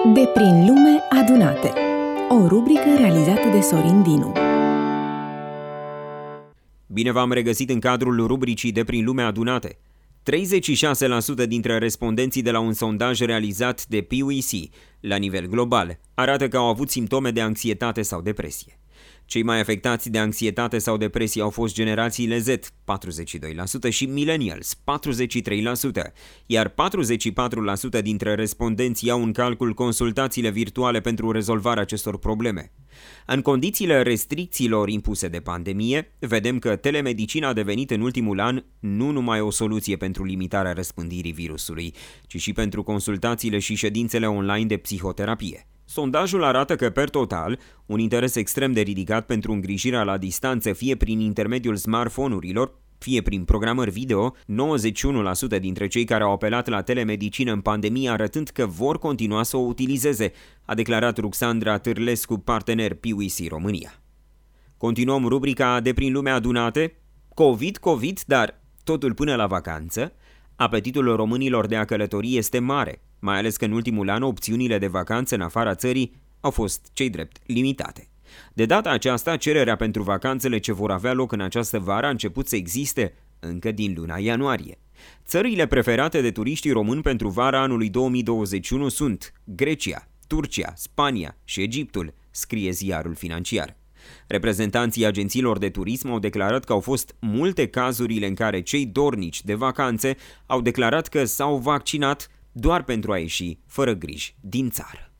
De prin lume adunate. O rubrică realizată de Sorin Dinu. Bine v-am regăsit în cadrul rubricii De prin lume adunate. 36% dintre respondenții de la un sondaj realizat de PwC la nivel global arată că au avut simptome de anxietate sau depresie. Cei mai afectați de anxietate sau depresie au fost generațiile Z, 42%, și millennials, 43%, iar 44% dintre respondenți iau în calcul consultațiile virtuale pentru rezolvarea acestor probleme. În condițiile restricțiilor impuse de pandemie, vedem că telemedicina a devenit în ultimul an nu numai o soluție pentru limitarea răspândirii virusului, ci și pentru consultațiile și ședințele online de psihoterapie. Sondajul arată că, per total, un interes extrem de ridicat pentru îngrijirea la distanță, fie prin intermediul smartphone-urilor, fie prin programări video, 91% dintre cei care au apelat la telemedicină în pandemie arătând că vor continua să o utilizeze, a declarat Ruxandra Târlescu, partener PwC România. Continuăm rubrica De prin lume adunate. COVID, dar totul până la vacanță. Apetitul românilor de a călători este mare, mai ales că în ultimul an opțiunile de vacanță în afara țării au fost, cei drept, limitate. De data aceasta, cererea pentru vacanțele ce vor avea loc în această vară a început să existe încă din luna ianuarie. Țările preferate de turiștii români pentru vara anului 2021 sunt Grecia, Turcia, Spania și Egiptul, scrie ziarul Financiar. Reprezentanții agențiilor de turism au declarat că au fost multe cazurile în care cei dornici de vacanțe au declarat că s-au vaccinat doar pentru a ieși fără griji din țară.